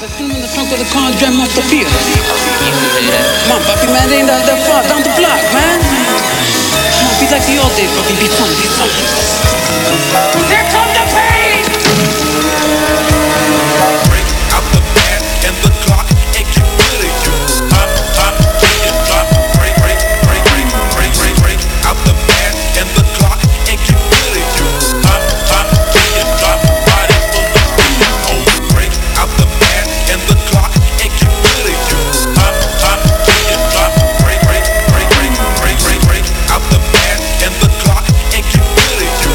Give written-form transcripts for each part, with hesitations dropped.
Let's put him in the trunk of the car and jam off the pier. Come on, papi, man, they ain't that far down the block, man. Come on, be like the old days, papi, be fun, be fun. Here comes the pain! Break out the band and the clock and get rid of you. Break out the band and the clock and get rid of you. Body full of beat. Break out the band and the clock and get rid of you. Break out the band and the clock and get rid of you.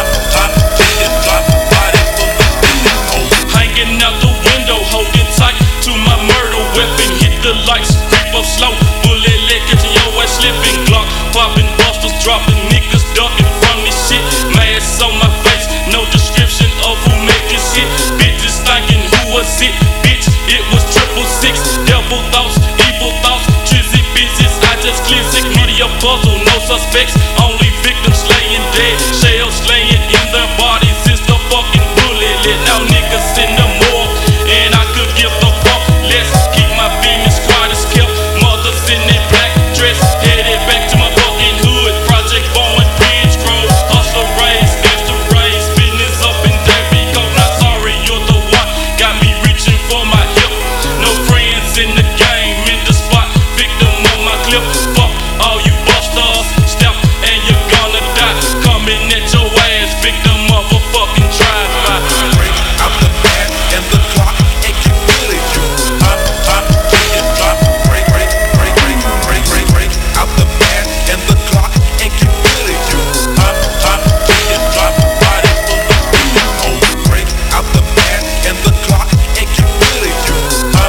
Body full of beat. Hanging out the window, holding tight to my murder weapon. Hit the lights, creep up slow. Bullet leg, catching your ass slipping. Glock popping, busters dropping, niggas ducking from this shit. Mask on my face, no description of who made this hit. Bitches thinking who was it? Bitch, it was 666. Devil thoughts, evil thoughts, trizzy bitches. I just clear sick media puzzle, no suspects, only victims laying dead. Shells laying in their bodies. It's the fucking bullet lit. Now niggas in the morgue, and I could give a fuck less. Keep my business quiet as kept. Mothers in that black dress, headed back to my fucking hood. Project Bowen, Bridge Grove, hustler raised, extra raised. Business up in Davy Cove. Not sorry, you're the one. Got me reaching for my hip. No friends in the game, in the spot. Victim on my clip. Fuck all you busters. Step and you're gonna die. Coming at your ass, victim of a fucking drive-by. Break out the band and the clock and get rid of you. Break out the band and the clock and get rid of you. Body full of beat. Break out the band and the clock and get rid of you.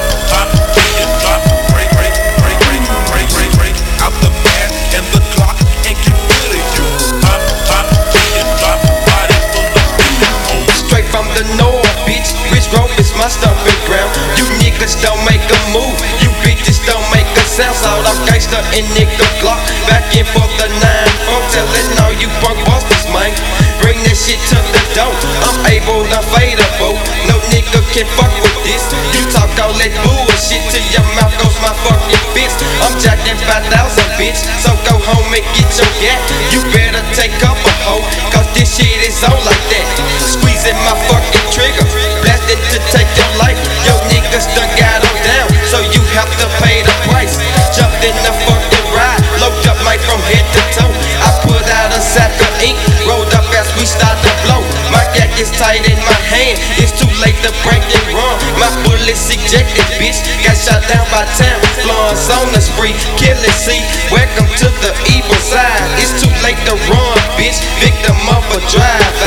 Break out the band and the clock and get rid of you. Body full of beat. Straight from the north, bitch. Rich Grove is my stomping ground. You niggas don't make a move. You bitches don't make a sound. Sawed off gangster and nigga Glock. Back in for the 9-4. Telling all you punk busters, man. Bring that shit to the door. I'm able to fade a boat. No nigga can fuck with this. You talk all that bullshit till your mouth goes my fucking fist. I'm jacking 5,000, bitch. So go home and get your gat. You better take up a hoe, cause this shit is on like that. Squeezing my fucking trigger, blasting to take your life. Yo niggas done got them down, so you have to pay the price. Jumped in the fucking ride, loaded up mic from head to toe. I put out a sack of ink, rolled up as we start to blow. My yak is tight in my hand, it's too late to break and run. My bullets ejected, bitch, got shot down by town. Florence on the spree, killing C. Welcome to the evil side. It's too late to run, bitch, victim of a drive.